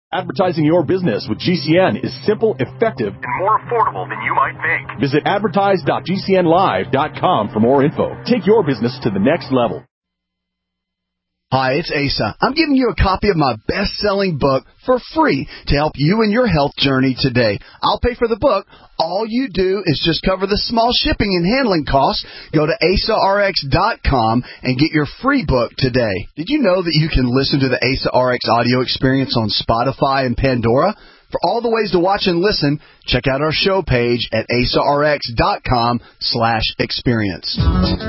Advertising your business with GCN is simple, effective, and more affordable than you might think. Visit advertise.gcnlive.com for more info. Take your business to the next level. Hi, it's Asa. I'm giving you a copy of my best-selling book for free to help you in your health journey today. I'll pay for the book. All you do is just cover the small shipping and handling costs. Go to AsaRx.com and get your free book today. Did you know that you can listen to the Asa RX audio experience on Spotify and Pandora? For all the ways to watch and listen, check out our show page at AsaRx.com/experience.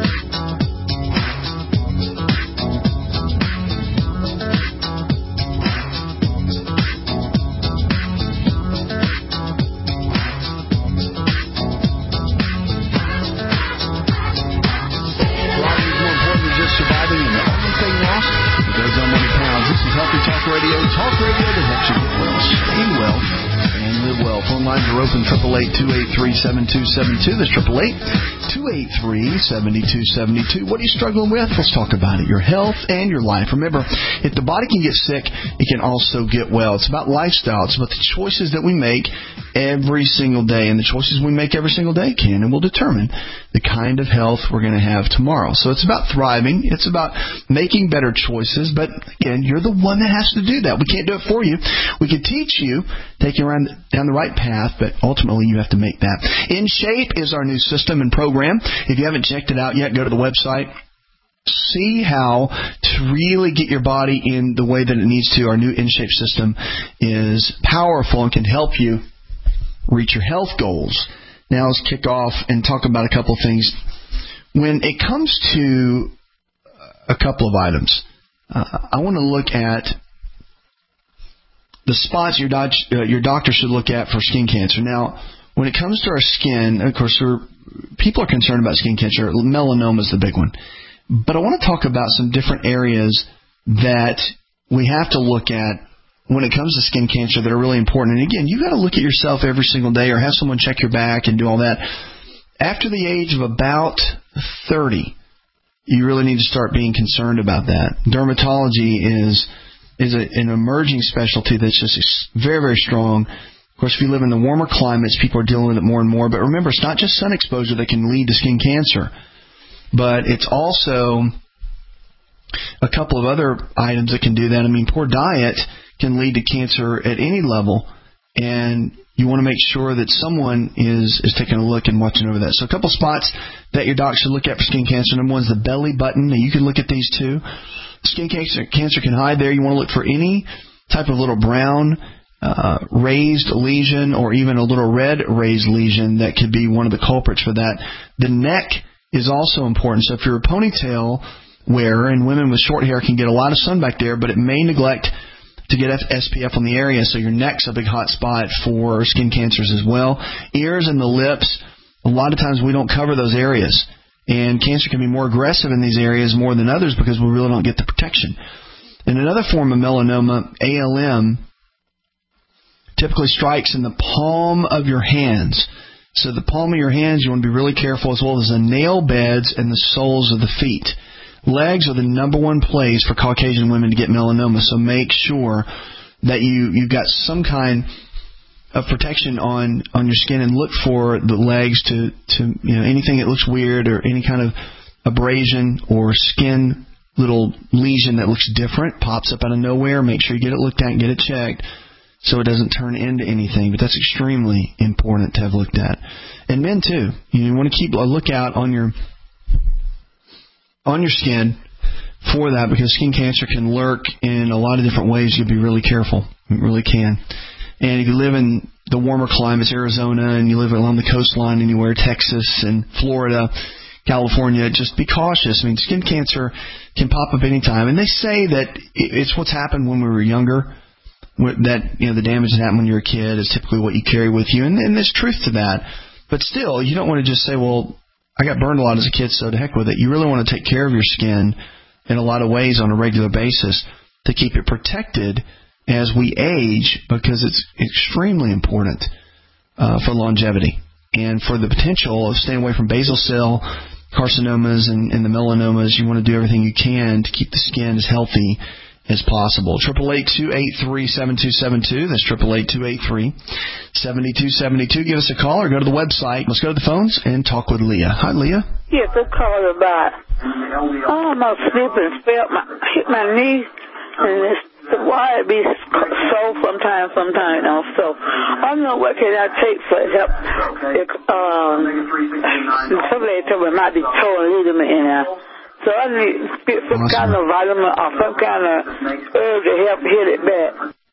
Talk radio that helps you get well, stay well, and live well. Phone lines are open, 888-283-7272. That's 888-283-7272. What are you struggling with? Let's talk about it. Your health and your life. Remember, if the body can get sick, it can also get well. It's about lifestyle. It's about the choices that we make every single day. And the choices we make every single day can and will determine the kind of health we're going to have tomorrow. So it's about thriving. It's about making better choices. But, again, you're the one that has to do that. We can't do it for you. We can teach you, take you down the right path, but ultimately you have to make that. In Shape is our new system and program. If you haven't checked it out yet, go to the website. See how to really get your body in the way that it needs to. Our new In Shape system is powerful and can help you reach your health goals. Now let's kick off and talk about a couple of things. When it comes to a couple of items, I want to look at the spots your doctor should look at for skin cancer. Now, when it comes to our skin, of course, people are concerned about skin cancer. Melanoma is the big one. But I want to talk about some different areas that we have to look at when it comes to skin cancer that are really important. And again, you've got to look at yourself every single day or have someone check your back and do all that. After the age of about 30, you really need to start being concerned about that. Dermatology is an emerging specialty that's just very, very strong. Of course, if you live in the warmer climates, people are dealing with it more and more. But remember, it's not just sun exposure that can lead to skin cancer, but it's also a couple of other items that can do that. I mean, poor diet can lead to cancer at any level, and you want to make sure that someone is taking a look and watching over that. So a couple spots that your doc should look at for skin cancer. Number one is the belly button. Now, you can look at these too. Skin cancer can hide there. You want to look for any type of little brown raised lesion or even a little red raised lesion that could be one of the culprits for that. The neck is also important. So if you're a ponytail wearer, and women with short hair can get a lot of sun back there, but it may neglect to get SPF on the area, so your neck's a big hot spot for skin cancers as well. Ears and the lips, a lot of times we don't cover those areas. And cancer can be more aggressive in these areas more than others because we really don't get the protection. And another form of melanoma, ALM, typically strikes in the palm of your hands. So the palm of your hands, you want to be really careful, as well as the nail beds and the soles of the feet. Legs are the number one place for Caucasian women to get melanoma, so make sure that you've got some kind of protection on your skin, and look for the legs to anything that looks weird or any kind of abrasion or skin little lesion that looks different, pops up out of nowhere. Make sure you get it looked at and get it checked so it doesn't turn into anything. But that's extremely important to have looked at. And men too. You want to keep a lookout on your skin for that, because skin cancer can lurk in a lot of different ways. You'll be really careful. It really can. And if you live in the warmer climates, Arizona, and you live along the coastline anywhere, Texas and Florida, California, just be cautious. I mean, skin cancer can pop up anytime. And they say that it's what's happened when we were younger, that the damage that happened when you were a kid is typically what you carry with you. And there's truth to that. But still, you don't want to just say, well, I got burned a lot as a kid, so to heck with it. You really want to take care of your skin in a lot of ways on a regular basis to keep it protected as we age, because it's extremely important for longevity and for the potential of staying away from basal cell carcinomas and the melanomas. You want to do everything you can to keep the skin as healthy as possible. 888-283-7272. That's 888-283-7272. Give us a call or go to the website. Let's go to the phones and talk with Leah. Hi, Leah. Yes, I called about almost slipping, hit my knee, and the wire be sore sometimes, So I don't know what can I take for help. Somebody told me it might be torn ligament in there. So I need to get some kind of vitamin or some kind of herb to help heal it back.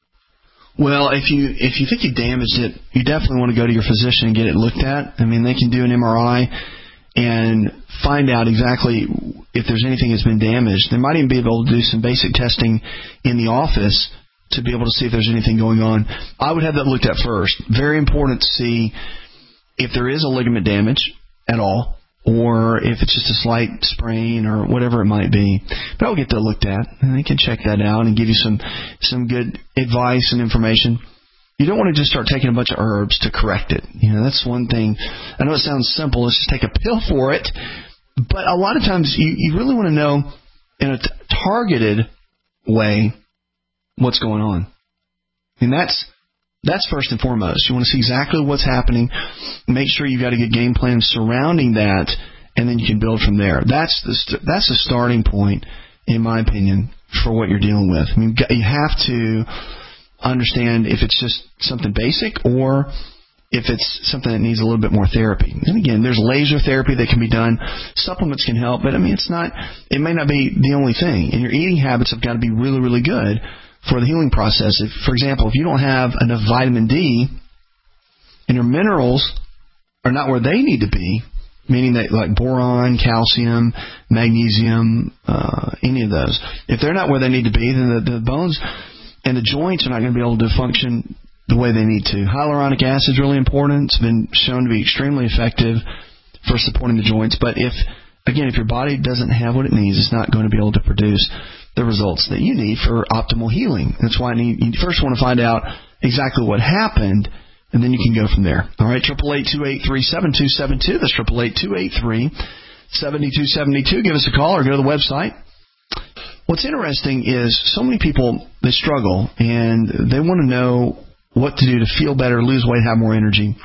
Well, if you think you damaged it, you definitely want to go to your physician and get it looked at. I mean, they can do an MRI and find out exactly if there's anything that's been damaged. They might even be able to do some basic testing in the office to be able to see if there's anything going on. I would have that looked at first. Very important to see if there is a ligament damage at all, or if it's just a slight sprain or whatever it might be. But I'll get that looked at, and they can check that out and give you some good advice and information. You don't want to just start taking a bunch of herbs to correct it. That's one thing. I know it sounds simple. Let's just take a pill for it. But a lot of times you really want to know in a targeted way what's going on. And that's first and foremost. You want to see exactly what's happening. Make sure you've got a good game plan surrounding that, and then you can build from there. That's the starting point, in my opinion, for what you're dealing with. I mean, you have to understand if it's just something basic or if it's something that needs a little bit more therapy. And again, there's laser therapy that can be done. Supplements can help, but I mean, it may not be the only thing. And your eating habits have got to be really, really good for the healing process. For example, if you don't have enough vitamin D and your minerals are not where they need to be, meaning that like boron, calcium, magnesium, any of those, if they're not where they need to be, then the bones and the joints are not going to be able to function the way they need to. Hyaluronic acid is really important. It's been shown to be extremely effective for supporting the joints. But if your body doesn't have what it needs, it's not going to be able to produce the results that you need for optimal healing. That's why you first want to find out exactly what happened, and then you can go from there. All right, 888-283-7272. That's 888-283-7272. Give us a call or go to the website. What's interesting is so many people, they struggle, and they want to know what to do to feel better, lose weight, have more energy.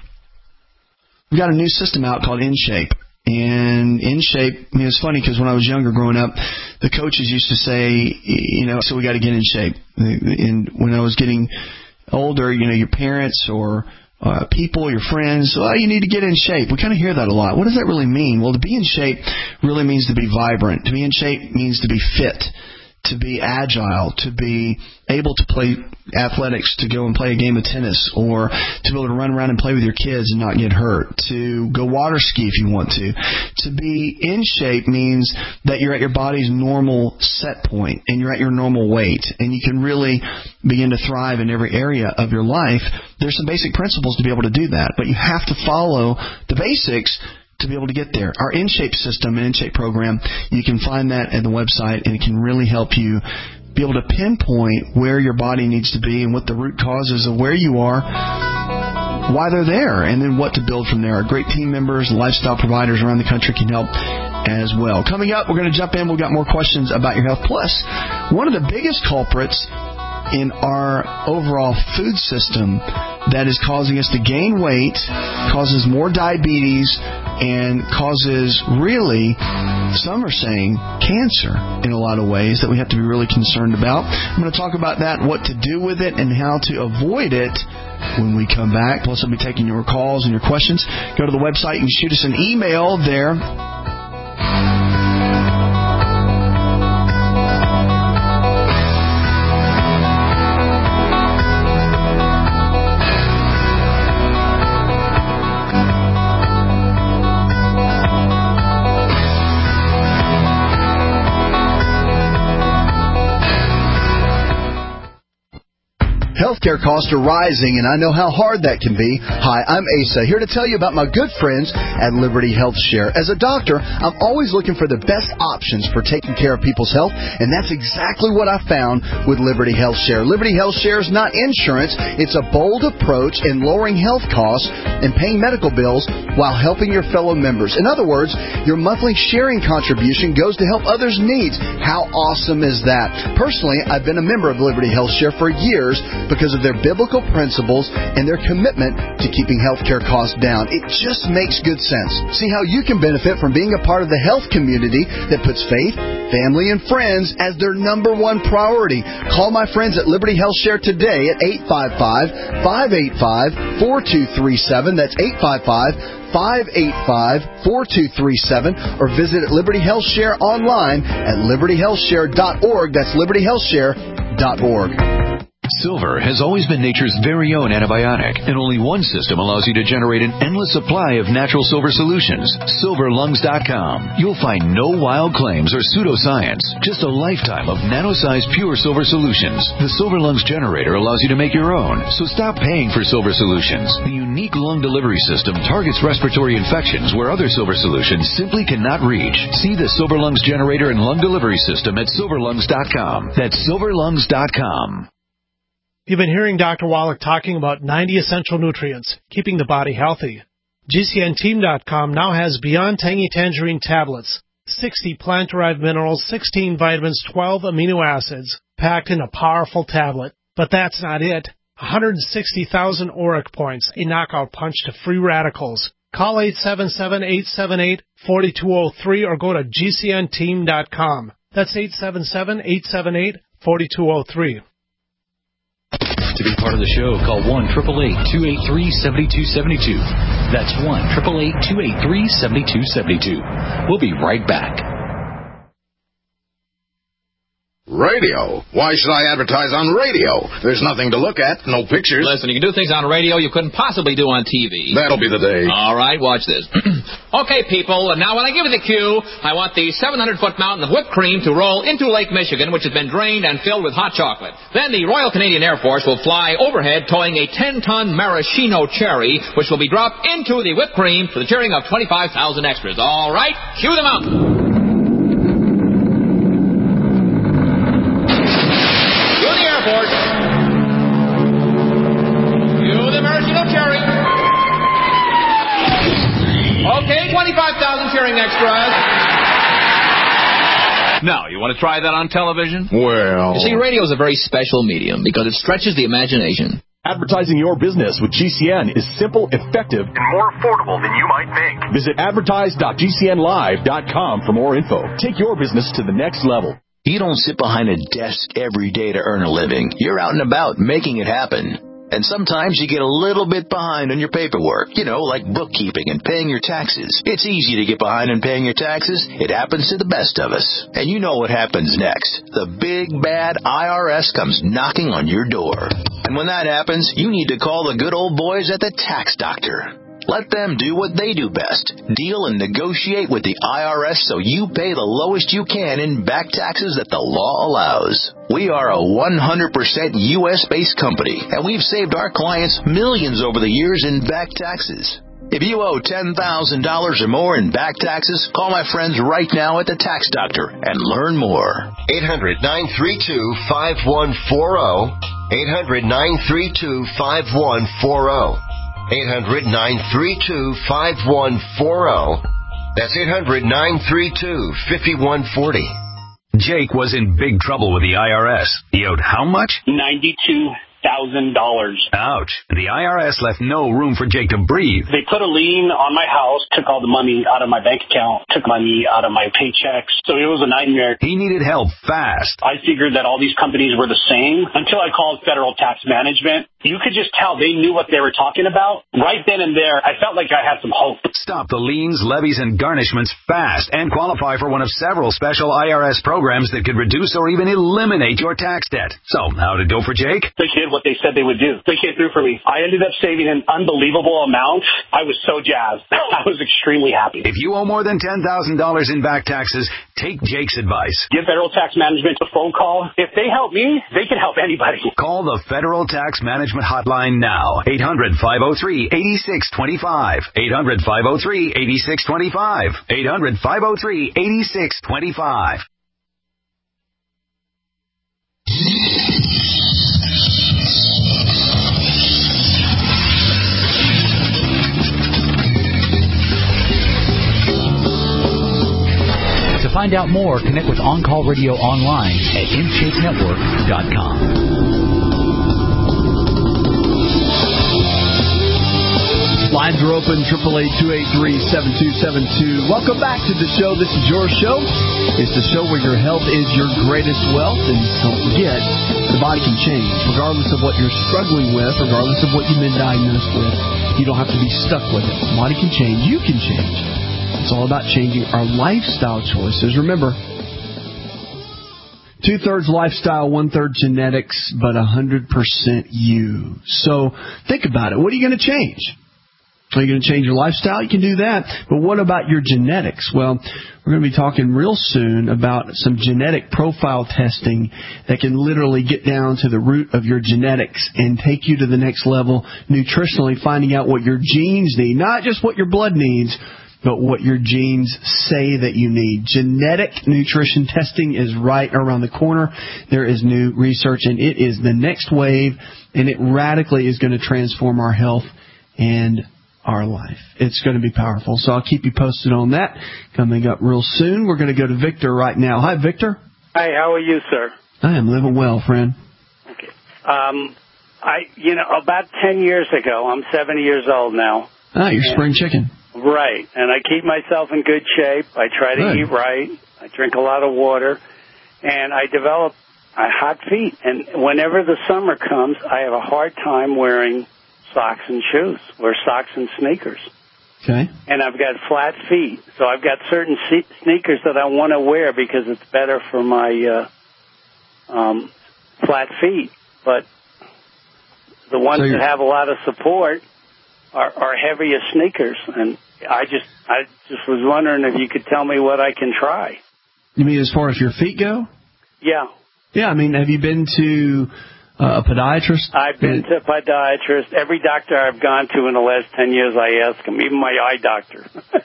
We've got a new system out called InShape. And InShape, it's funny because when I was younger growing up, the coaches used to say, so we got to get in shape. And when I was getting older, your parents or people, your friends, you need to get in shape. We kind of hear that a lot. What does that really mean? Well, to be in shape really means to be vibrant. To be in shape means to be fit, to be agile, to be able to play athletics, to go and play a game of tennis, or to be able to run around and play with your kids and not get hurt, to go water ski if you want to. To be in shape means that you're at your body's normal set point and you're at your normal weight and you can really begin to thrive in every area of your life. There's some basic principles to be able to do that, but you have to follow the basics to be able to get there. Our InShape system and InShape program, you can find that at the website, and it can really help you be able to pinpoint where your body needs to be and what the root causes of where you are, why they're there, and then what to build from there. Our great team members, lifestyle providers around the country can help as well. Coming up, we're going to jump in. We've got more questions about your health. Plus, one of the biggest culprits in our overall food system that is causing us to gain weight, causes more diabetes, and causes really, some are saying, cancer in a lot of ways that we have to be really concerned about. I'm going to talk about that, what to do with it, and how to avoid it when we come back. Plus, I'll be taking your calls and your questions. Go to the website and shoot us an email there. Healthcare costs are rising, and I know how hard that can be. Hi, I'm Asa, here to tell you about my good friends at Liberty Health Share. As a doctor, I'm always looking for the best options for taking care of people's health, and that's exactly what I found with Liberty Health Share. Liberty Health Share is not insurance. It's a bold approach in lowering health costs and paying medical bills while helping your fellow members. In other words, your monthly sharing contribution goes to help others' needs. How awesome is that? Personally, I've been a member of Liberty Health Share for years because of their biblical principles and their commitment to keeping healthcare costs down. It just makes good sense. See how you can benefit from being a part of the health community that puts faith, family, and friends as their number one priority. Call my friends at Liberty Health Share today at 855-585-4237. That's 855-585-4237, or visit Liberty Health Share online at libertyhealthshare.org. That's libertyhealthshare.org. Silver has always been nature's very own antibiotic, and only one system allows you to generate an endless supply of natural silver solutions. SilverLungs.com. You'll find no wild claims or pseudoscience, just a lifetime of nano-sized pure silver solutions. The Silver Lungs generator allows you to make your own, so stop paying for silver solutions. The unique lung delivery system targets respiratory infections where other silver solutions simply cannot reach. See the Silver Lungs generator and lung delivery system at SilverLungs.com. That's SilverLungs.com. You've been hearing Dr. Wallach talking about 90 essential nutrients, keeping the body healthy. GCNteam.com now has Beyond Tangy Tangerine tablets, 60 plant-derived minerals, 16 vitamins, 12 amino acids, packed in a powerful tablet. But that's not it. 160,000 auric points, a knockout punch to free radicals. Call 877-878-4203 or go to GCNteam.com. That's 877-878-4203. To be part of the show, call 1-888-283-7272. That's 1-888-283-7272. We'll be right back. Radio? Why should I advertise on radio? There's nothing to look at, no pictures. Listen, you can do things on radio you couldn't possibly do on TV. That'll be the day. All right, watch this. Okay, people, now when I give you the cue, I want the 700-foot mountain of whipped cream to roll into Lake Michigan, which has been drained and filled with hot chocolate. Then the Royal Canadian Air Force will fly overhead towing a 10-ton maraschino cherry, which will be dropped into the whipped cream for the cheering of 25,000 extras. All right, cue the mountain. Okay, 25,000 cheering extras. Now, you want to try that on television? Well... You see, radio is a very special medium because it stretches the imagination. Advertising your business with GCN is simple, effective, and more affordable than you might think. Visit advertise.gcnlive.com for more info. Take your business to the next level. You don't sit behind a desk every day to earn a living. You're out and about making it happen. And sometimes you get a little bit behind on your paperwork, like bookkeeping and paying your taxes. It's easy to get behind on paying your taxes. It happens to the best of us. And you know what happens next. The big, bad IRS comes knocking on your door. And when that happens, you need to call the good old boys at the Tax Doctor. Let them do what they do best. Deal and negotiate with the IRS so you pay the lowest you can in back taxes that the law allows. We are a 100% U.S.-based company, and we've saved our clients millions over the years in back taxes. If you owe $10,000 or more in back taxes, call my friends right now at the Tax Doctor and learn more. 800-932-5140. 800-932-5140. 800-932-5140. That's 800-932-5140. Jake was in big trouble with the IRS. He owed how much? $92,000. Ouch. The IRS left no room for Jake to breathe. They put a lien on my house, took all the money out of my bank account, took money out of my paychecks. So it was a nightmare. He needed help fast. I figured that all these companies were the same until I called Federal Tax Management. you could just tell they knew what they were talking about. Right then and there, I felt like I had some hope. Stop the liens, levies, and garnishments fast and qualify for one of several special IRS programs that could reduce or even eliminate your tax debt. So, how'd it go for Jake? They did what they said they would do. They came through for me. I ended up saving an unbelievable amount. I was so jazzed. I was extremely happy. If you owe more than $10,000 in back taxes, take Jake's advice. Give Federal Tax Management a phone call. If they help me, they can help anybody. Call the Federal Tax Management Hotline now. 800-503-8625. 800-503-8625. 800-503-8625. To find out more, connect with On Call Radio online at InShapeNetwork.com. Lines are open, 888-283-7272. Welcome back to the show. This is your show. It's the show where your health is your greatest wealth. And don't forget, the body can change. Regardless of what you're struggling with, regardless of what you've been diagnosed with, you don't have to be stuck with it. The body can change. You can change. It's all about changing our lifestyle choices. Remember, 2/3 lifestyle, 1/3 genetics, but 100% you. So think about it. What are you going to change? Are you going to change your lifestyle? You can do that. But what about your genetics? Well, we're going to be talking real soon about some genetic profile testing that can literally get down to the root of your genetics and take you to the next level nutritionally, finding out what your genes need, not just what your blood needs, but what your genes say that you need. Genetic nutrition testing is right around the corner. There is new research, and it is the next wave, and it radically is going to transform our health and our life. It's going to be powerful. So I'll keep you posted on that. Coming up real soon, we're going to go to Victor right now. Hi, Victor. Hi, how are you, sir? I am living well, friend. Okay. About 10 years ago, I'm 70 years old now. You're spring chicken. Right. And I keep myself in good shape. I try to eat right. I drink a lot of water. And I develop hot feet. And whenever the summer comes, I have a hard time wearing socks and shoes, wear socks and sneakers. Okay. And I've got flat feet, so I've got certain sneakers that I want to wear because it's better for my flat feet. But the ones that have a lot of support are heavier sneakers, and I just was wondering if you could tell me what I can try. You mean as far as your feet go? Yeah. Yeah, I mean, have you been to a podiatrist? I've been to a podiatrist. Every doctor I've gone to in the last 10 years, I ask them, even my eye doctor.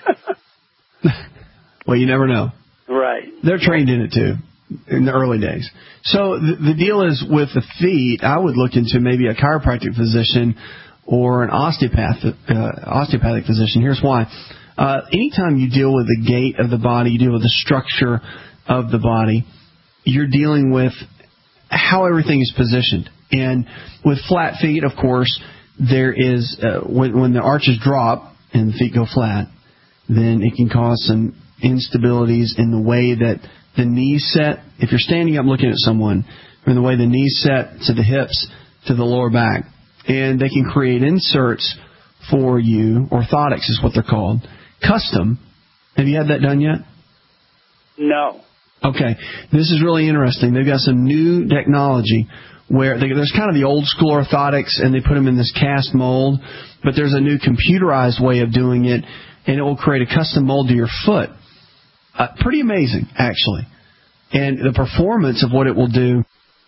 Well, you never know. Right. They're trained in it, too, in the early days. So the deal is with the feet, I would look into maybe a chiropractic physician or an osteopathic physician. Here's why. Anytime you deal with the gait of the body, you deal with the structure of the body, you're dealing with how everything is positioned. And with flat feet, of course, there is, when the arches drop and the feet go flat, then it can cause some instabilities in the way that the knees set. If you're standing up looking at someone, or the way the knees set to the hips, to the lower back, and they can create inserts for you. Orthotics is what they're called. Custom. Have you had that done yet? No. Okay. This is really interesting. They've got some new technology where there's kind of the old school orthotics, and they put them in this cast mold, but there's a new computerized way of doing it, and it will create a custom mold to your foot. Pretty amazing, actually. And the performance of what it will do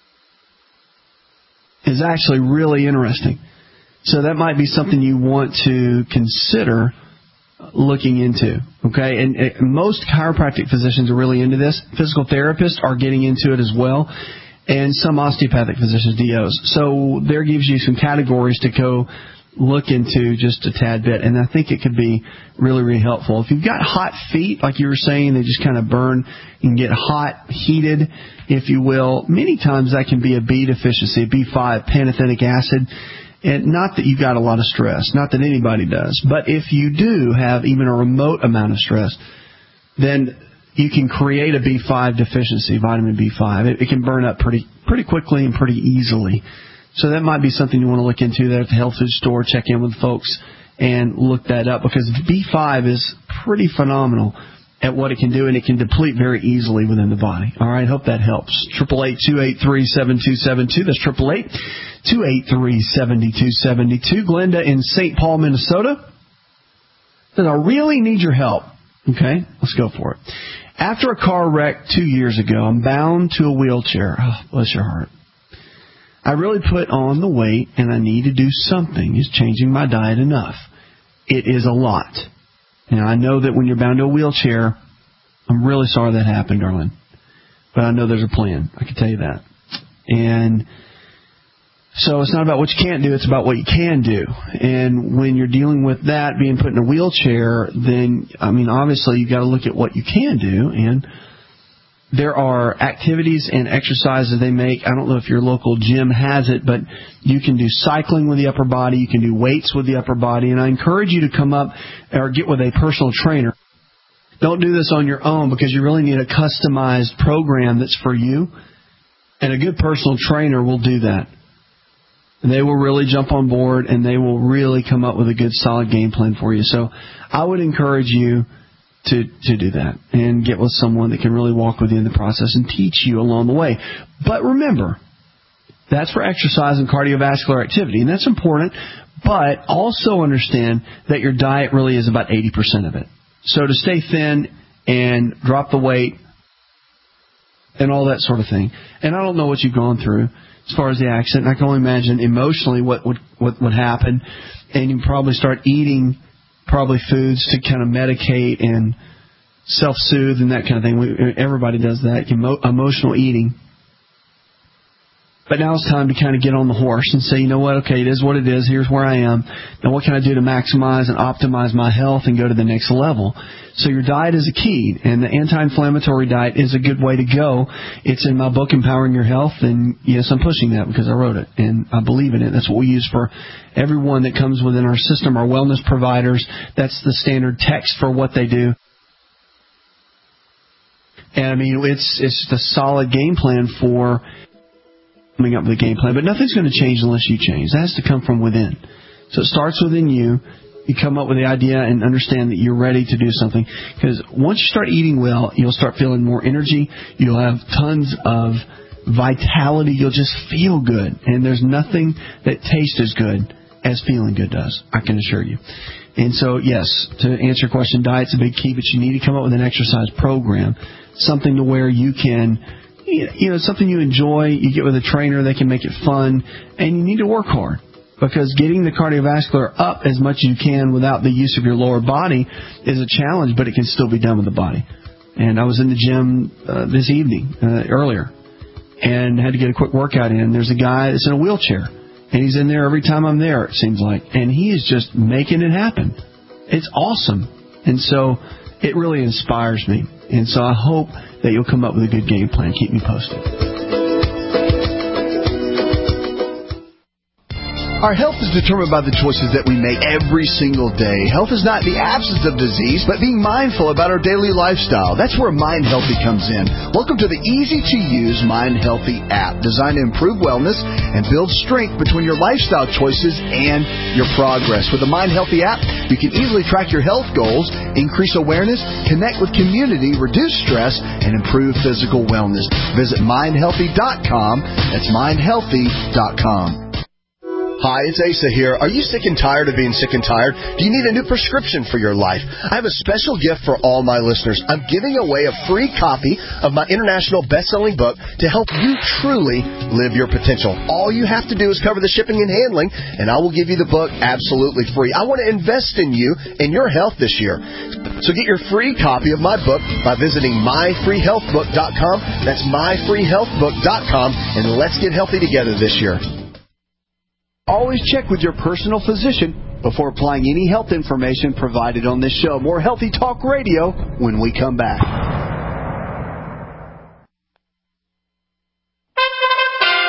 is actually really interesting. So that might be something you want to consider looking into, okay? And most chiropractic physicians are really into this. Physical therapists are getting into it as well, and some osteopathic physicians, DOs. So there gives you some categories to go look into just a tad bit, and I think it could be really, really helpful. If you've got hot feet, like you were saying, they just kind of burn and get hot, heated, if you will. Many times that can be a B deficiency, B5, pantothenic acid. And not that you've got a lot of stress, not that anybody does, but if you do have even a remote amount of stress, then you can create a B5 deficiency, vitamin B5. It can burn up pretty quickly and pretty easily. So that might be something you want to look into there at the health food store. Check in with folks and look that up, because B5 is pretty phenomenal at what it can do, and it can deplete very easily within the body. All right, hope that helps. 888-283-7272. That's 888-283-7272. Glenda in St. Paul, Minnesota says, I really need your help. Okay, let's go for it. After a car wreck 2 years ago, I'm bound to a wheelchair. Oh, bless your heart. I really put on the weight, and I need to do something. Is changing my diet enough? It is a lot. And I know that when you're bound to a wheelchair, I'm really sorry that happened, darling. But I know there's a plan. I can tell you that. And so it's not about what you can't do, it's about what you can do. And when you're dealing with that, being put in a wheelchair, then, I mean, obviously you've got to look at what you can do. And there are activities and exercises they make. I don't know if your local gym has it, but you can do cycling with the upper body. You can do weights with the upper body. And I encourage you to come up or get with a personal trainer. Don't do this on your own, because you really need a customized program that's for you. And a good personal trainer will do that. And they will really jump on board, and they will really come up with a good, solid game plan for you. So I would encourage you to do that and get with someone that can really walk with you in the process and teach you along the way. But remember, that's for exercise and cardiovascular activity, and that's important. But also understand that your diet really is about 80% of it. So to stay thin and drop the weight and all that sort of thing. And I don't know what you've gone through as far as the accident. I can only imagine emotionally what would happen. And you probably start eating probably foods to kind of medicate and self-soothe and that kind of thing. Everybody does that, emotional eating. But now it's time to kind of get on the horse and say, you know what, okay, it is what it is. Here's where I am. Now what can I do to maximize and optimize my health and go to the next level? So your diet is a key, and the anti-inflammatory diet is a good way to go. It's in my book, Empowering Your Health, and yes, I'm pushing that because I wrote it, and I believe in it. That's what we use for everyone that comes within our system, our wellness providers. That's the standard text for what they do. And, I mean, it's the solid game plan for coming up with a game plan, but nothing's going to change unless you change. That has to come from within. So it starts within you. You come up with the idea and understand that you're ready to do something. Because once you start eating well, you'll start feeling more energy. You'll have tons of vitality. You'll just feel good. And there's nothing that tastes as good as feeling good does, I can assure you. And so, yes, to answer your question, diet's a big key, but you need to come up with an exercise program, something to where you can, you know, something you enjoy. You get with a trainer, they can make it fun, and you need to work hard. Because getting the cardiovascular up as much as you can without the use of your lower body is a challenge, but it can still be done with the body. And I was in the gym this evening, earlier, and had to get a quick workout in. There's a guy that's in a wheelchair, and he's in there every time I'm there, it seems like. And he is just making it happen. It's awesome. And so it really inspires me. And so I hope that you'll come up with a good game plan. Keep me posted. Our health is determined by the choices that we make every single day. Health is not the absence of disease, but being mindful about our daily lifestyle. That's where Mind Healthy comes in. Welcome to the easy-to-use Mind Healthy app, designed to improve wellness and build strength between your lifestyle choices and your progress. With the Mind Healthy app, you can easily track your health goals, increase awareness, connect with community, reduce stress, and improve physical wellness. Visit mindhealthy.com. That's mindhealthy.com. Hi, it's Asa here. Are you sick and tired of being sick and tired? Do you need a new prescription for your life? I have a special gift for all my listeners. I'm giving away a free copy of my international best-selling book to help you truly live your potential. All you have to do is cover the shipping and handling, and I will give you the book absolutely free. I want to invest in you and your health this year. So get your free copy of my book by visiting myfreehealthbook.com. That's myfreehealthbook.com, and let's get healthy together this year. Always check with your personal physician before applying any health information provided on this show. More Healthy Talk Radio when we come back.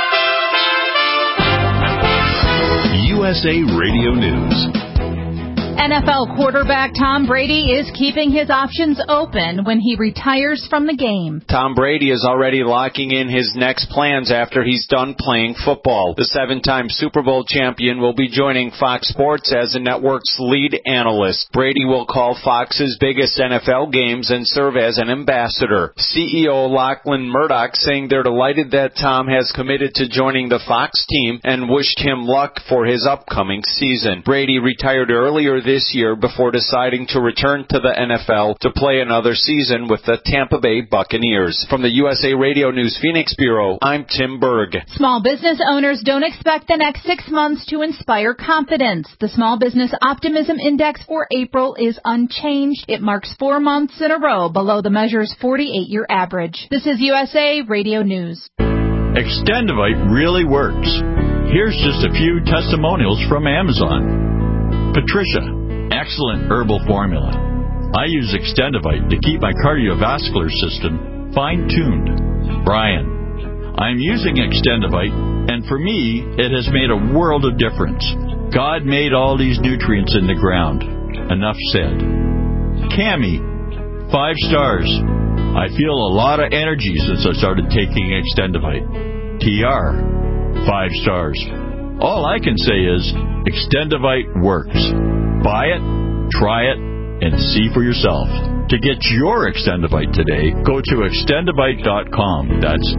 USA Radio News. NFL quarterback Tom Brady is keeping his options open when he retires from the game. Tom Brady is already locking in his next plans after he's done playing football. The 7-time Super Bowl champion will be joining Fox Sports as the network's lead analyst. Brady will call Fox's biggest NFL games and serve as an ambassador. CEO Lachlan Murdoch saying they're delighted that Tom has committed to joining the Fox team and wished him luck for his upcoming season. Brady retired earlier this year before deciding to return to the NFL to play another season with the Tampa Bay Buccaneers. From the USA Radio News Phoenix Bureau, I'm Tim Berg. Small business owners don't expect the next 6 months to inspire confidence. The Small Business Optimism Index for April is unchanged. It marks 4 months in a row below the measure's 48-year average. This is USA Radio News. Extendivite really works. Here's just a few testimonials from Amazon. Patricia, excellent herbal formula. I use Extendivite to keep my cardiovascular system fine-tuned. Brian, I'm using Extendivite, and for me, it has made a world of difference. God made all these nutrients in the ground. Enough said. Cammie, 5 stars. I feel a lot of energy since I started taking Extendivite. TR, 5 stars. All I can say is Extendivite works. Buy it, try it, and see for yourself. To get your Extendivite today, go to extendivite.com. That's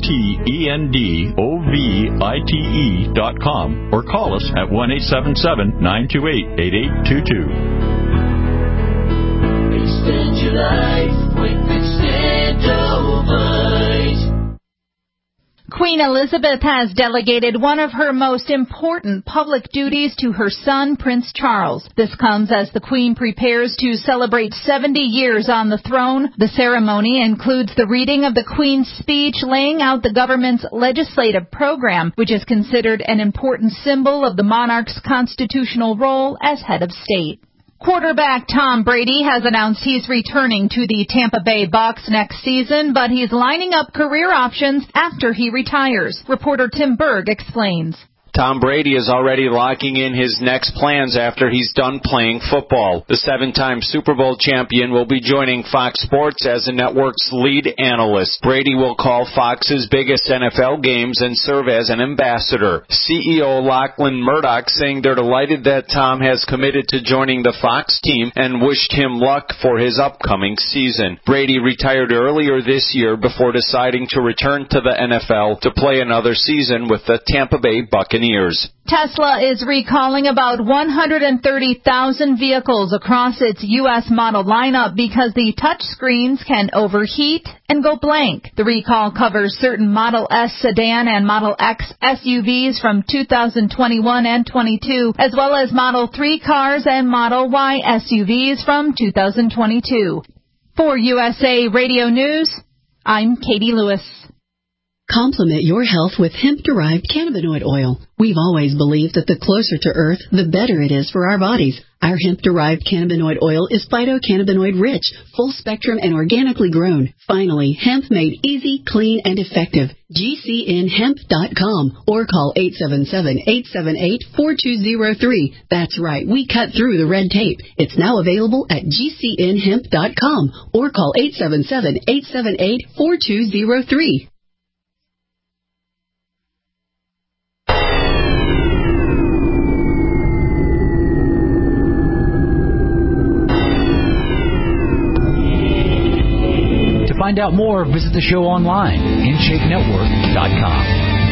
XTENDOVITE.com or call us at 1-877-928-8822. Extend your life with Extendovite. Queen Elizabeth has delegated one of her most important public duties to her son, Prince Charles. This comes as the Queen prepares to celebrate 70 years on the throne. The ceremony includes the reading of the Queen's speech laying out the government's legislative program, which is considered an important symbol of the monarch's constitutional role as head of state. Quarterback Tom Brady has announced he's returning to the Tampa Bay Bucs next season, but he's lining up career options after he retires. Reporter Tim Berg explains. Tom Brady is already locking in his next plans after he's done playing football. The 7-time Super Bowl champion will be joining Fox Sports as the network's lead analyst. Brady will call Fox's biggest NFL games and serve as an ambassador. CEO Lachlan Murdoch saying they're delighted that Tom has committed to joining the Fox team and wished him luck for his upcoming season. Brady retired earlier this year before deciding to return to the NFL to play another season with the Tampa Bay Buccaneers. Tesla is recalling about 130,000 vehicles across its U.S. model lineup because the touch screens can overheat and go blank. The recall covers certain Model S sedan and Model X SUVs from 2021 and 22, as well as Model 3 cars and Model Y SUVs from 2022. For USA Radio News, I'm Katie Lewis. Complement your health with hemp-derived cannabinoid oil. We've always believed that the closer to Earth, the better it is for our bodies. Our hemp-derived cannabinoid oil is phytocannabinoid-rich, full-spectrum, and organically grown. Finally, hemp made easy, clean, and effective. GCNhemp.com or call 877-878-4203. That's right, we cut through the red tape. It's now available at GCNhemp.com or call 877-878-4203. To find out more, visit the show online, InShapeNetwork.com.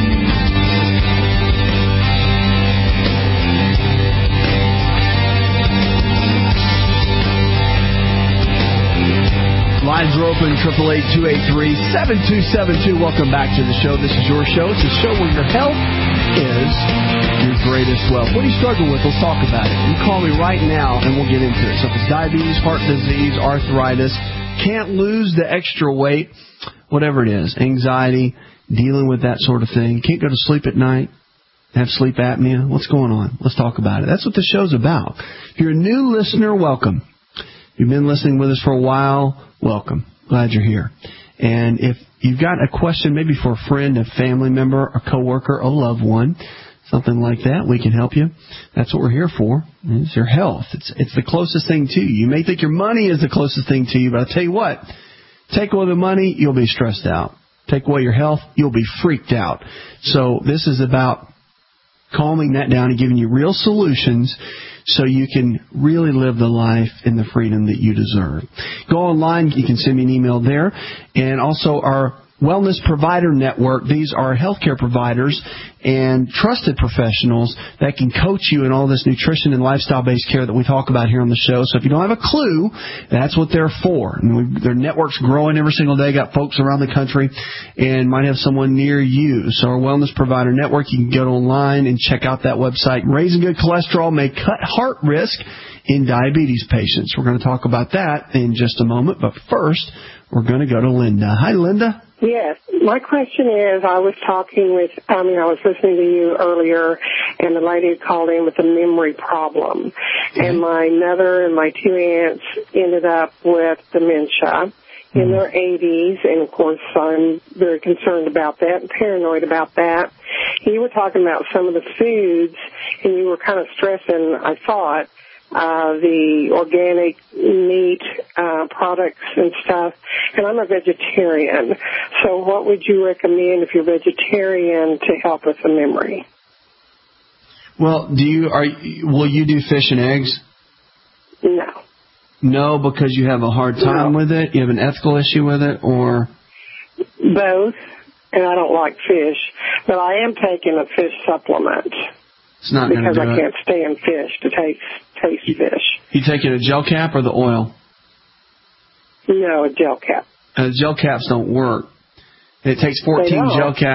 Lines are open, 888-283-7272. Welcome back to the show. This is your show. It's a show where your health is your greatest wealth. What do you struggle with? Let's talk about it. You call me right now, and we'll get into it. So if it's diabetes, heart disease, arthritis, can't lose the extra weight, whatever it is, anxiety, dealing with that sort of thing, can't go to sleep at night, have sleep apnea, what's going on? Let's talk about it. That's what the show's about. If you're a new listener, welcome. If you've been listening with us for a while, welcome. Glad you're here. And if you've got a question maybe for a friend, a family member, a coworker, a loved one, something like that, we can help you. That's what we're here for. It's your health. It's the closest thing to you. You may think your money is the closest thing to you, but I'll tell you what, take away the money, you'll be stressed out. Take away your health, you'll be freaked out. So this is about calming that down and giving you real solutions so you can really live the life and the freedom that you deserve. Go online. You can send me an email there. And also our Wellness Provider Network. These are healthcare providers and trusted professionals that can coach you in all this nutrition and lifestyle-based care that we talk about here on the show. So if you don't have a clue, that's what they're for. And their network's growing every single day. Got folks around the country and might have someone near you. So our Wellness Provider Network, you can go online and check out that website. Raising good cholesterol may cut heart risk in diabetes patients. We're going to talk about that in just a moment. But first, we're going to go to Linda. Hi, Linda. Yes. My question is, I was listening to you earlier, and the lady had called in with a memory problem. And my mother and my 2 aunts ended up with dementia in their 80s, and of course I'm very concerned about that and paranoid about that. You were talking about some of the foods, and you were kind of stressing, I thought, the organic meat products and stuff, and I'm a vegetarian. So what would you recommend if you're vegetarian to help with the memory? Well, will you do fish and eggs? No. No, because you have a hard time with it? You have an ethical issue with it, or? Both, and I don't like fish, but I am taking a fish supplement. It's not going to do it. Because I can't stand fish to taste fish. You taking a gel cap or the oil? No, a gel cap. Gel caps don't work. It takes 14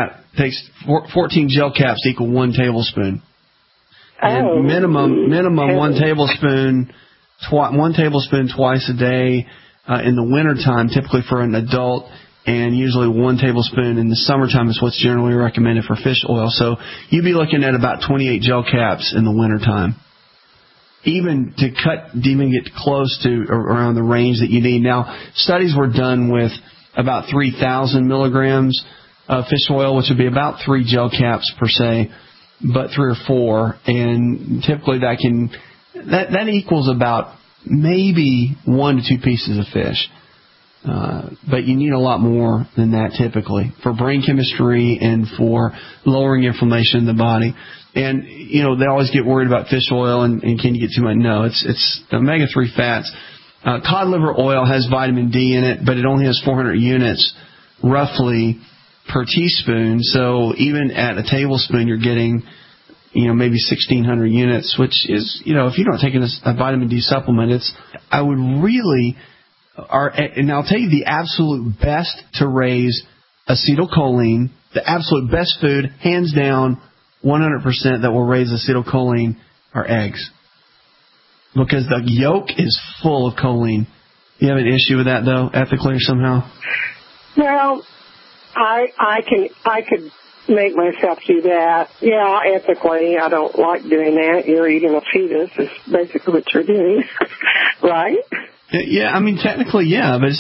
gel caps to equal 1 tablespoon. And minimum 1 tablespoon, 1 tablespoon twice a day in the wintertime, typically for an adult, and usually 1 tablespoon in the summertime is what's generally recommended for fish oil. So you'd be looking at about 28 gel caps in the wintertime. Even to get close to around the range that you need. Now, studies were done with about 3,000 milligrams of fish oil, which would be about 3 gel caps per se, but 3 or 4. And typically that equals about maybe 1 to 2 pieces of fish. But you need a lot more than that typically for brain chemistry and for lowering inflammation in the body. And, they always get worried about fish oil and can you get too much? No, it's the omega-3 fats. Cod liver oil has vitamin D in it, but it only has 400 units roughly per teaspoon. So even at a tablespoon, you're getting, maybe 1,600 units, which is, if you're not taking a vitamin D supplement, I would really... And I'll tell you the absolute best to raise acetylcholine, the absolute best food, hands down, 100% that will raise acetylcholine are eggs. Because the yolk is full of choline. You have an issue with that, though, ethically or somehow? Well, I could make myself do that. Yeah, ethically, I don't like doing that. You're eating a fetus is basically what you're doing, right? Yeah, technically, yeah, but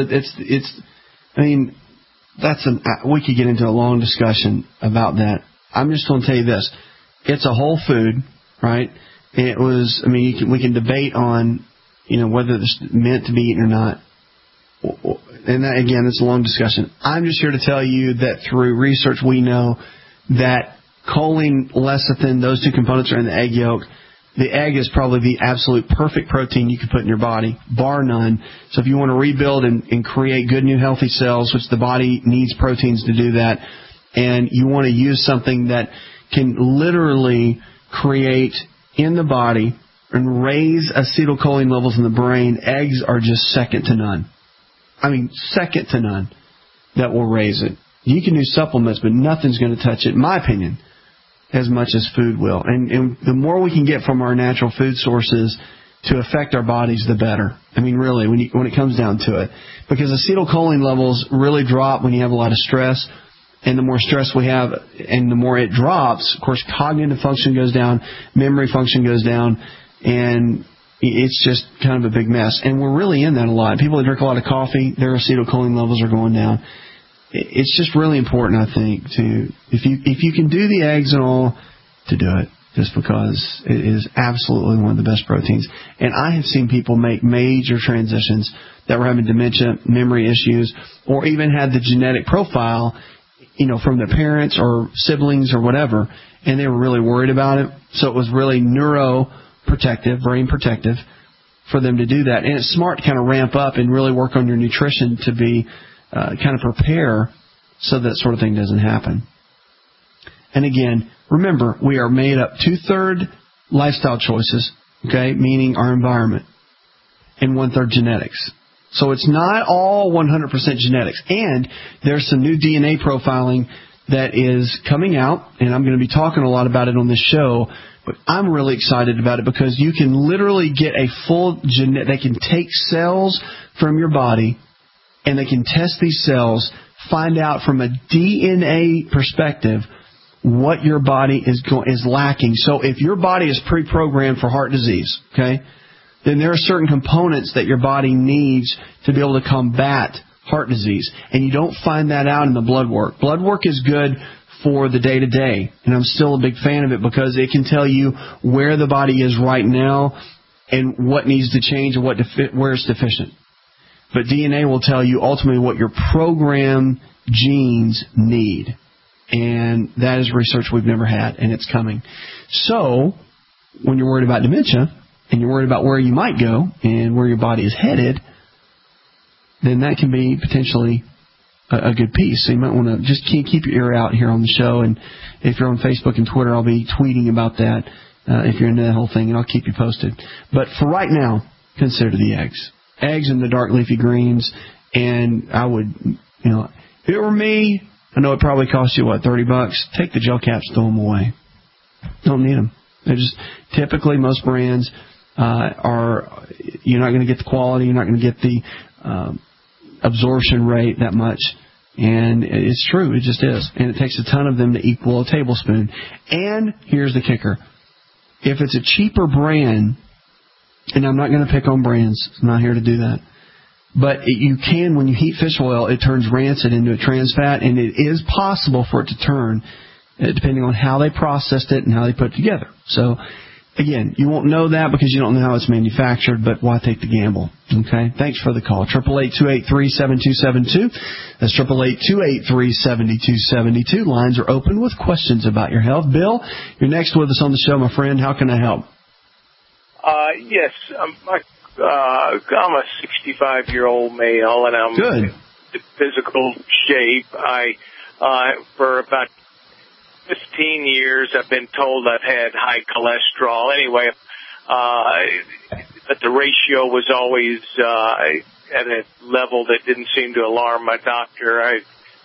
we could get into a long discussion about that. I'm just going to tell you this. It's a whole food, right? It was, we can debate on, whether it's meant to be eaten or not. And that, again, it's a long discussion. I'm just here to tell you that through research we know that choline, lecithin, those 2 components are in the egg yolk. The egg is probably the absolute perfect protein you can put in your body, bar none. So if you want to rebuild and create good new healthy cells, which the body needs proteins to do that, and you want to use something that can literally create in the body and raise acetylcholine levels in the brain, eggs are just second to none. Second to none that will raise it. You can do supplements, but nothing's going to touch it, in my opinion, as much as food will. And the more we can get from our natural food sources to affect our bodies, the better. Really, when it comes down to it. Because acetylcholine levels really drop when you have a lot of stress. And the more stress we have and the more it drops, of course, cognitive function goes down, memory function goes down, and it's just kind of a big mess. And we're really in that a lot. People that drink a lot of coffee, their acetylcholine levels are going down. It's just really important, I think, if you can do the eggs and all, to do it, just because it is absolutely one of the best proteins. And I have seen people make major transitions that were having dementia, memory issues, or even had the genetic profile, from their parents or siblings or whatever, and they were really worried about it. So it was really neuroprotective, brain protective for them to do that. And it's smart to kind of ramp up and really work on your nutrition to be kind of prepare so that sort of thing doesn't happen. And again, remember, we are made up 2/3 lifestyle choices, okay, meaning our environment, and 1/3 genetics. So it's not all 100% genetics. And there's some new DNA profiling that is coming out, and I'm going to be talking a lot about it on this show, but I'm really excited about it because you can literally get a full genetic. They can take cells from your body, and they can test these cells, find out from a DNA perspective what your body is lacking. So if your body is pre-programmed for heart disease, okay, then there are certain components that your body needs to be able to combat heart disease. And you don't find that out in the blood work. Blood work is good for the day-to-day, and I'm still a big fan of it because it can tell you where the body is right now and what needs to change and where it's deficient. But DNA will tell you ultimately what your programmed genes need. And that is research we've never had, and it's coming. So when you're worried about dementia and you're worried about where you might go and where your body is headed, then that can be potentially a good piece. So you might want to just keep your ear out here on the show. And if you're on Facebook and Twitter, I'll be tweeting about that if you're into that whole thing, and I'll keep you posted. But for right now, consider the eggs. Eggs and the dark leafy greens. And I would, if it were me, I know it probably costs you, $30? Take the gel caps, throw them away. Don't need them. They're just typically most brands you're not going to get the quality, you're not going to get the absorption rate that much. And it's true, it just is. And it takes a ton of them to equal a tablespoon. And here's the kicker. If it's a cheaper brand, and I'm not going to pick on brands, I'm not here to do that, but you can, when you heat fish oil, it turns rancid into a trans fat, and it is possible for it to turn, depending on how they processed it and how they put it together. So, again, you won't know that because you don't know how it's manufactured, but why take the gamble? Okay? Thanks for the call. 888-283-7272. That's 888-283-7272. Lines are open with questions about your health. Bill, you're next with us on the show, my friend. How can I help? Yes. I'm a 65-year-old male, and I'm in physical shape. For about 15 years, I've been told I've had high cholesterol. Anyway, but the ratio was always at a level that didn't seem to alarm my doctor.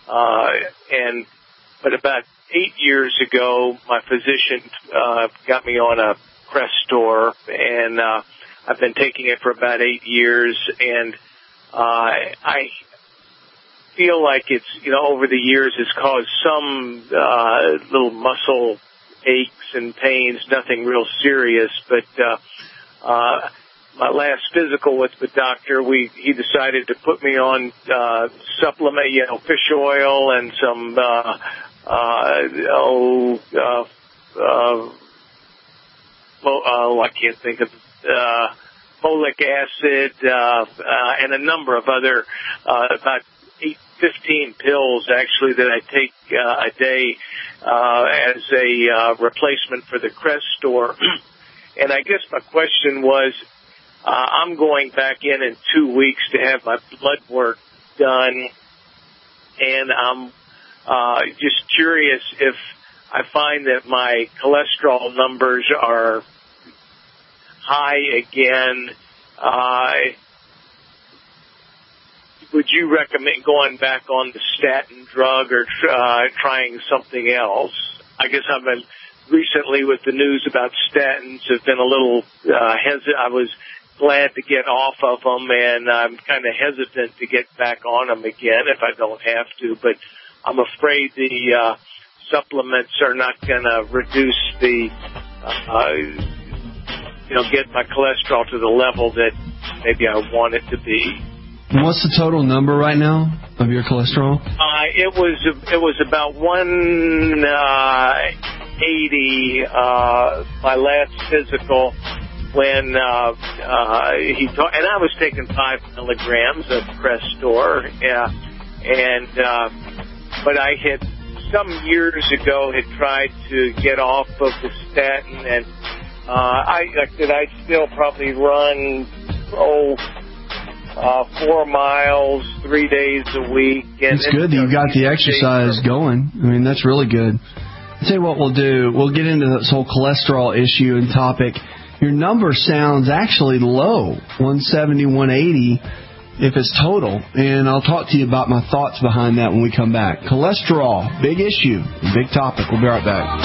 But about 8 years ago, my physician got me on a Crestor, and I've been taking it for about 8 years, and I feel like it's, over the years has caused some little muscle aches and pains, nothing real serious, but my last physical with the doctor, he decided to put me on supplement, fish oil and some I can't think of folic acid and a number of other about 15 pills actually that I take a day as a replacement for the Crestor. And I guess my question was, I'm going back in 2 weeks to have my blood work done, and I'm just curious if I find that my cholesterol numbers are high again. Would you recommend going back on the statin drug or trying something else? I guess I've been recently with the news about statins have been a little hesitant. I was glad to get off of them, and I'm kind of hesitant to get back on them again if I don't have to. But I'm afraid the supplements are not going to reduce the, get my cholesterol to the level that maybe I want it to be. What's the total number right now of your cholesterol? It was about 180 80, my last physical, when he told, and I was taking 5 milligrams of Crestor, but I had some years ago had tried to get off of the statin, and I still probably run 4 miles 3 days a week. And it's good that you got the exercise going. I mean, that's really good. I'll tell you what we'll do. We'll get into this whole cholesterol issue and topic. Your number sounds actually low, 170, 180, if it's total. And I'll talk to you about my thoughts behind that when we come back. Cholesterol, big issue, big topic. We'll be right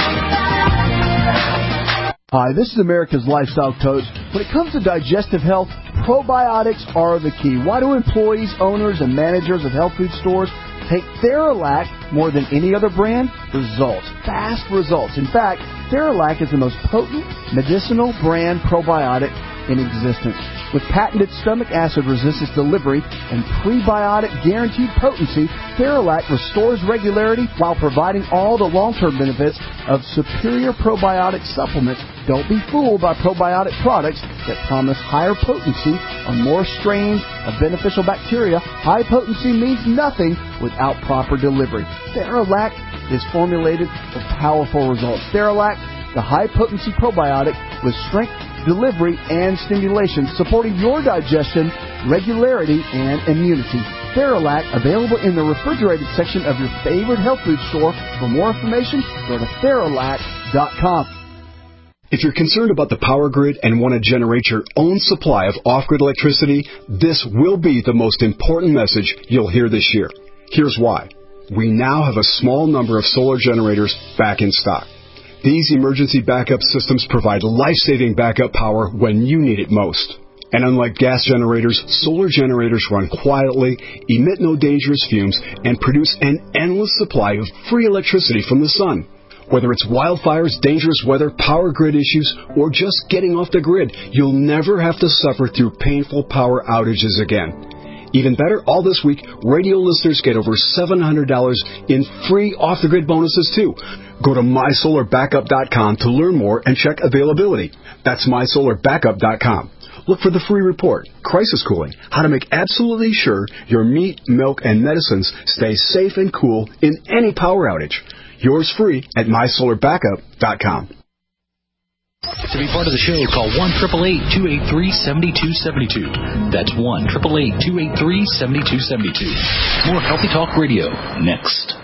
back. Hi, this is America's Lifestyle Coach. When it comes to digestive health, probiotics are the key. Why do employees, owners, and managers of health food stores take Theralac more than any other brand? Results. Fast results. In fact, Theralac is the most potent medicinal brand probiotic in existence. With patented stomach acid resistance delivery and prebiotic guaranteed potency, Theralac restores regularity while providing all the long-term benefits of superior probiotic supplements. Don't be fooled by probiotic products that promise higher potency on more strains of beneficial bacteria. High potency means nothing without proper delivery. Theralac is formulated for powerful results. Theralac, the high-potency probiotic with strength, delivery, and stimulation, supporting your digestion, regularity, and immunity. Theralac, available in the refrigerated section of your favorite health food store. For more information, go to Theralac.com. If you're concerned about the power grid and want to generate your own supply of off-grid electricity, this will be the most important message you'll hear this year. Here's why. We now have a small number of solar generators back in stock. These emergency backup systems provide life-saving backup power when you need it most. And unlike gas generators, solar generators run quietly, emit no dangerous fumes, and produce an endless supply of free electricity from the sun. Whether it's wildfires, dangerous weather, power grid issues, or just getting off the grid, you'll never have to suffer through painful power outages again. Even better, all this week, radio listeners get over $700 in free off-the-grid bonuses, too. Go to MySolarBackup.com to learn more and check availability. That's MySolarBackup.com. Look for the free report, Crisis Cooling, how to make absolutely sure your meat, milk, and medicines stay safe and cool in any power outage. Yours free at MySolarBackup.com. To be part of the show, call 1-888-283-7272. That's 1-888-283-7272. More Healthy Talk Radio next.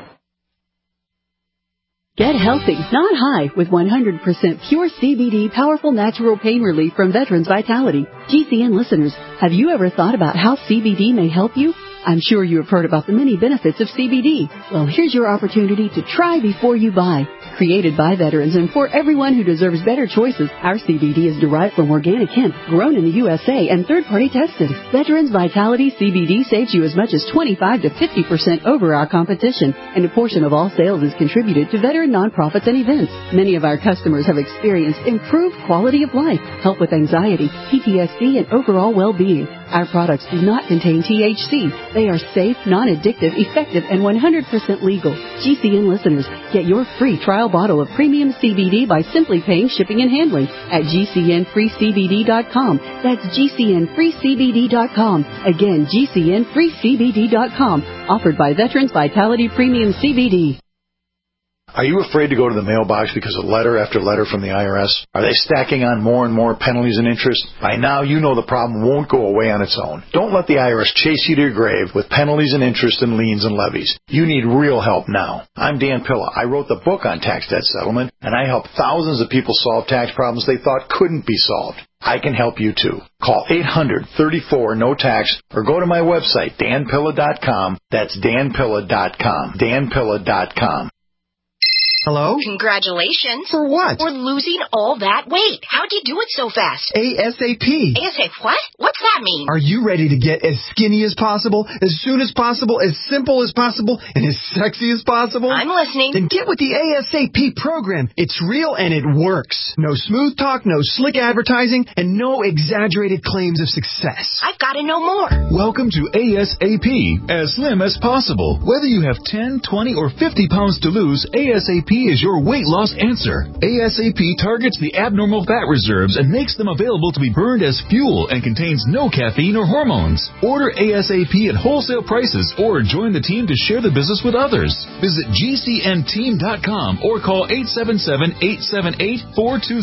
Get healthy, not high, with 100% pure CBD powerful natural pain relief from Veterans Vitality. GCN listeners, have you ever thought about how CBD may help you? I'm sure you have heard about the many benefits of CBD. Well, here's your opportunity to try before you buy. Created by veterans and for everyone who deserves better choices, our CBD is derived from organic hemp, grown in the USA, and third-party tested. Veterans Vitality CBD saves you as much as 25 to 50% over our competition, and a portion of all sales is contributed to veteran nonprofits and events. Many of our customers have experienced improved quality of life, help with anxiety, PTSD, and overall well-being. Our products do not contain THC. They are safe, non-addictive, effective, and 100% legal. GCN listeners, get your free trial bottle of premium CBD by simply paying shipping and handling at GCNFreeCBD.com. That's GCNFreeCBD.com. Again, GCNFreeCBD.com. Offered by Veterans Vitality Premium CBD. Are you afraid to go to the mailbox because of letter after letter from the IRS? Are they stacking on more and more penalties and interest? By now, you know the problem won't go away on its own. Don't let the IRS chase you to your grave with penalties and interest and liens and levies. You need real help now. I'm Dan Pilla. I wrote the book on tax debt settlement, and I help thousands of people solve tax problems they thought couldn't be solved. I can help you too. Call 800-34-NO-TAX or go to my website, danpilla.com. That's danpilla.com. danpilla.com. Hello? Congratulations. For what? For losing all that weight. How'd you do it so fast? ASAP. ASAP what? What's that mean? Are you ready to get as skinny as possible, as soon as possible, as simple as possible, and as sexy as possible? I'm listening. Then get with the ASAP program. It's real and it works. No smooth talk, no slick advertising, and no exaggerated claims of success. I've got to know more. Welcome to ASAP. As slim as possible. Whether you have 10, 20, or 50 pounds to lose, ASAP ASAP is your weight loss answer. ASAP targets the abnormal fat reserves and makes them available to be burned as fuel and contains no caffeine or hormones. Order ASAP at wholesale prices or join the team to share the business with others. Visit GCNteam.com or call 877-878-4203.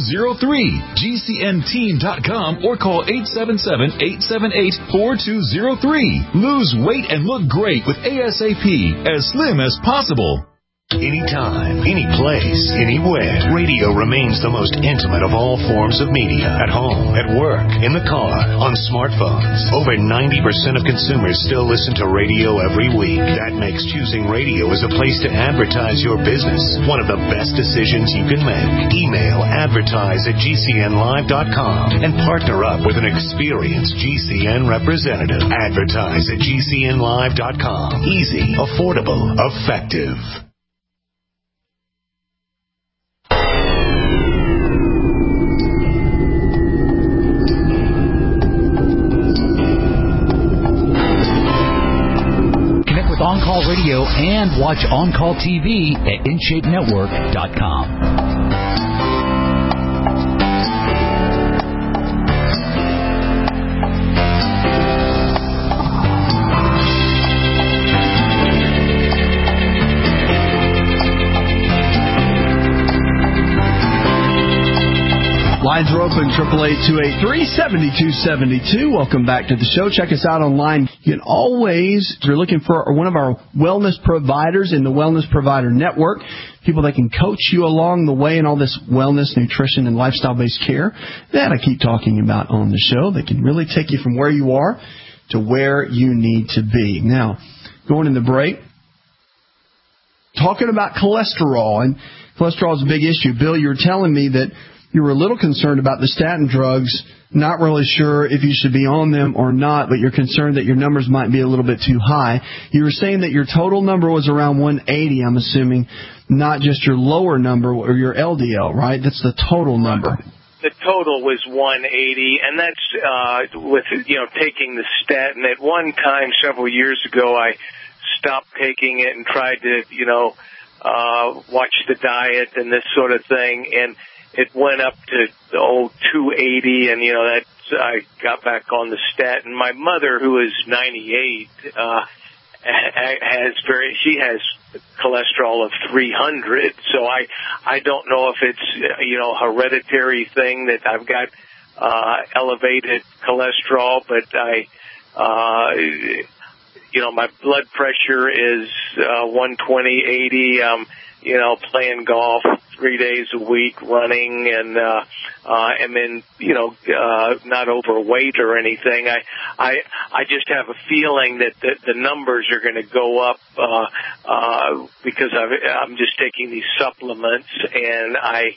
GCNteam.com or call 877-878-4203. Lose weight and look great with ASAP, as slim as possible. Anytime, any place, anywhere, radio remains the most intimate of all forms of media. At home, at work, in the car, on smartphones. Over 90% of consumers still listen to radio every week. That makes choosing radio as a place to advertise your business one of the best decisions you can make. Email advertise@gcnlive.com and partner up with an experienced GCN representative. Advertise at gcnlive.com. Easy, affordable, effective. On Call Radio and watch On Call TV at InShapeNetwork.com. Lines are open, 888-283-7272. Welcome back to the show. Check us out online. You can always, if you're looking for one of our wellness providers in the Wellness Provider Network, people that can coach you along the way in all this wellness, nutrition, and lifestyle-based care that I keep talking about on the show. They can really take you from where you are to where you need to be. Now, going in the break, talking about cholesterol, and cholesterol is a big issue. Bill, you were telling me that you were a little concerned about the statin drugs, not really sure if you should be on them or not, but you're concerned that your numbers might be a little bit too high. You were saying that your total number was around 180, I'm assuming, not just your lower number or your LDL, right? That's the total number. The total was 180, and that's with taking the statin. At one time, several years ago, I stopped taking it and tried to watch the diet and this sort of thing, and it went up to 280, and I got back on the statin. My mother, who is 98, she has cholesterol of 300. So I don't know if it's a hereditary thing that I've got elevated cholesterol, but my blood pressure is 120/80. Playing golf 3 days a week, running, and then not overweight or anything. I just have a feeling that the numbers are going to go up because I'm just taking these supplements, and I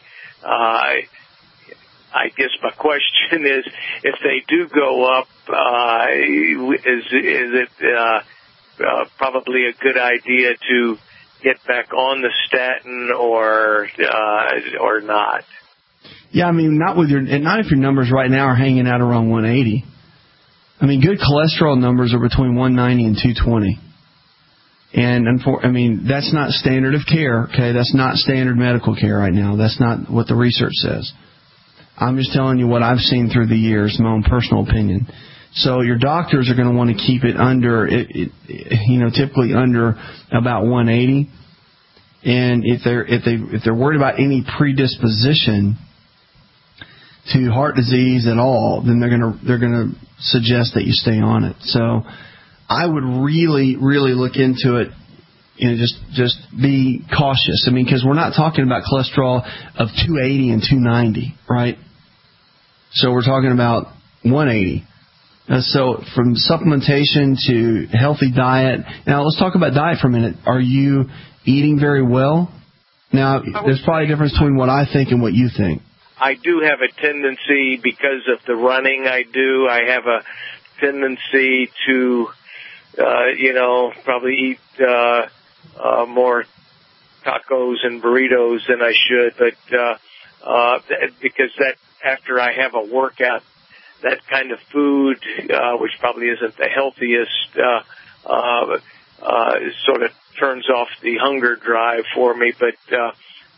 guess my question is, if they do go up, is it probably a good idea to get back on the statin or not? Yeah, I mean, not if your numbers right now are hanging out around 180. I mean, good cholesterol numbers are between 190 and 220. And that's not standard of care, okay? That's not standard medical care right now. That's not what the research says. I'm just telling you what I've seen through the years, my own personal opinion. So your doctors are going to want to keep it under, typically under about 180. And if they're worried about any predisposition to heart disease at all, then they're going to suggest that you stay on it. So I would really, really look into it. Just be cautious. I mean, because we're not talking about cholesterol of 280 and 290, right? So we're talking about 180. So from supplementation to healthy diet. Now let's talk about diet for a minute. Are you eating very well? Now, there's probably a difference between what I think and what you think. I do have a tendency, because of the running I do, I have a tendency to, probably eat more tacos and burritos than I should. But because that after I have a workout, that kind of food, which probably isn't the healthiest, sort of turns off the hunger drive for me. But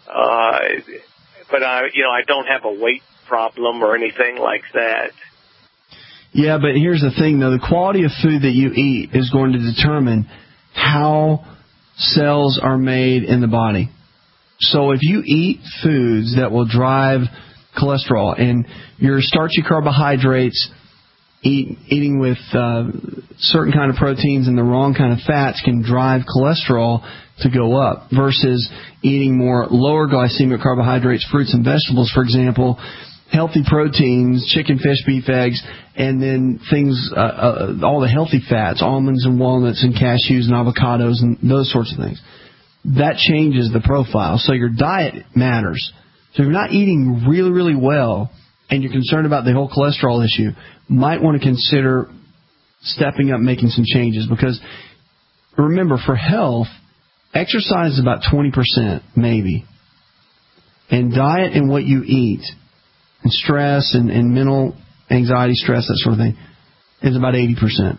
but I don't have a weight problem or anything like that. Yeah, but here's the thing, though. The quality of food that you eat is going to determine how cells are made in the body. So if you eat foods that will drive cholesterol and your starchy carbohydrates, eating with certain kind of proteins and the wrong kind of fats can drive cholesterol to go up versus eating more lower glycemic carbohydrates, fruits and vegetables, for example, healthy proteins, chicken, fish, beef, eggs, and then things, all the healthy fats, almonds and walnuts and cashews and avocados and those sorts of things. That changes the profile. So your diet matters. So if you're not eating really, really well and you're concerned about the whole cholesterol issue, might want to consider stepping up, making some changes. Because remember, for health, exercise is about 20%, maybe. And diet and what you eat, and stress and mental anxiety, stress, that sort of thing, is about 80%.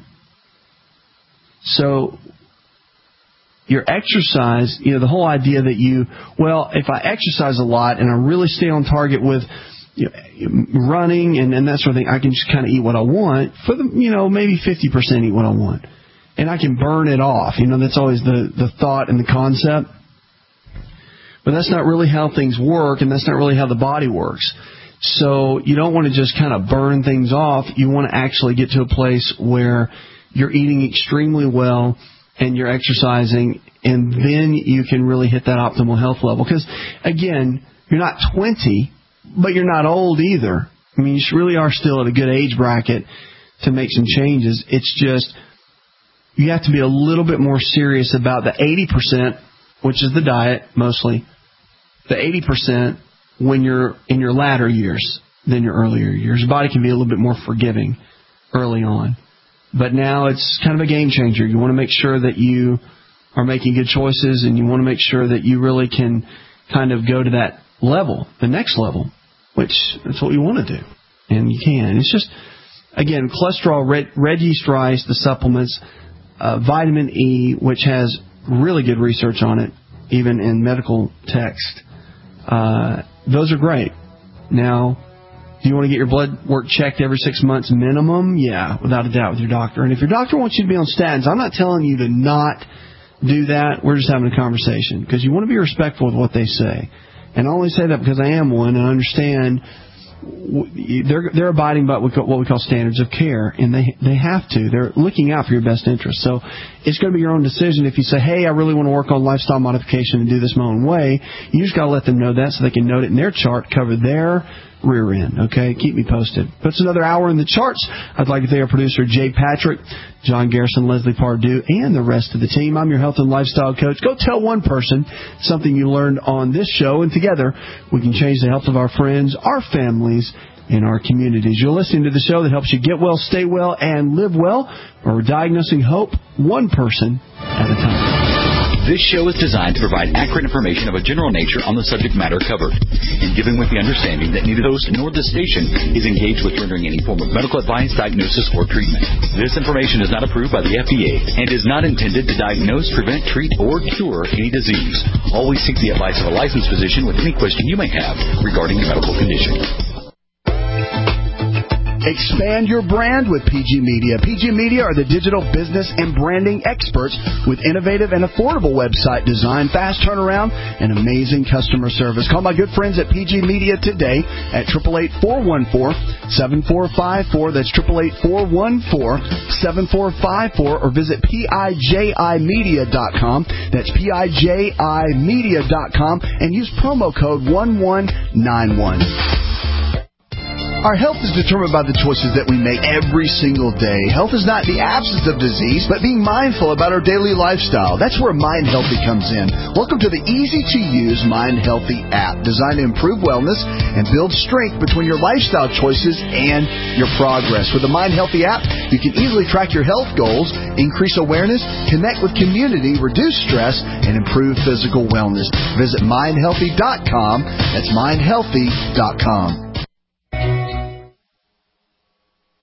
So your exercise, the whole idea that if I exercise a lot and I really stay on target with running and that sort of thing, I can just kind of eat what I want for maybe 50% eat what I want. And I can burn it off. That's always the thought and the concept. But that's not really how things work, and that's not really how the body works. So you don't want to just kind of burn things off. You want to actually get to a place where you're eating extremely well and you're exercising, and then you can really hit that optimal health level. Because, again, you're not 20, but you're not old either. I mean, you really are still at a good age bracket to make some changes. It's just you have to be a little bit more serious about the 80%, which is the diet mostly, the 80% when you're in your latter years than your earlier years. Your body can be a little bit more forgiving early on. But now it's kind of a game changer. You want to make sure that you are making good choices, and you want to make sure that you really can kind of go to that level, the next level, which that's what you want to do. And you can. It's just, again, cholesterol, red yeast rice, the supplements, vitamin E, which has really good research on it, even in medical text. Those are great. Now, do you want to get your blood work checked every 6 months minimum? Yeah, without a doubt, with your doctor. And if your doctor wants you to be on statins, I'm not telling you to not do that. We're just having a conversation, because you want to be respectful of what they say. And I only say that because I am one, and I understand they're abiding by what we call standards of care, and they have to. They're looking out for your best interest. So it's going to be your own decision. If you say, hey, I really want to work on lifestyle modification and do this my own way, you just got to let them know that so they can note it in their chart, cover their rear end. Okay, keep me posted. But it's another hour in the charts. I'd like to thank our producer, Jay Patrick, John Garrison, Leslie Pardue, and the rest of the team. I'm your health and lifestyle coach. Go tell one person something you learned on this show, and together we can change the health of our friends, our families, and our communities. You're listening to the show that helps you get well, stay well, and live well, where we're diagnosing hope one person at a time. This show is designed to provide accurate information of a general nature on the subject matter covered, and given with the understanding that neither host nor the station is engaged with rendering any form of medical advice, diagnosis, or treatment. This information is not approved by the FDA and is not intended to diagnose, prevent, treat, or cure any disease. Always seek the advice of a licensed physician with any question you may have regarding your medical condition. Expand your brand with PG Media. PG Media are the digital business and branding experts with innovative and affordable website design, fast turnaround, and amazing customer service. Call my good friends at PG Media today at 888-414-7454. That's 888-414-7454, or visit PIJImedia.com. That's PIJImedia.com, and use promo code 1191. Our health is determined by the choices that we make every single day. Health is not the absence of disease, but being mindful about our daily lifestyle. That's where Mind Healthy comes in. Welcome to the easy-to-use Mind Healthy app, designed to improve wellness and build strength between your lifestyle choices and your progress. With the Mind Healthy app, you can easily track your health goals, increase awareness, connect with community, reduce stress, and improve physical wellness. Visit mindhealthy.com. That's mindhealthy.com.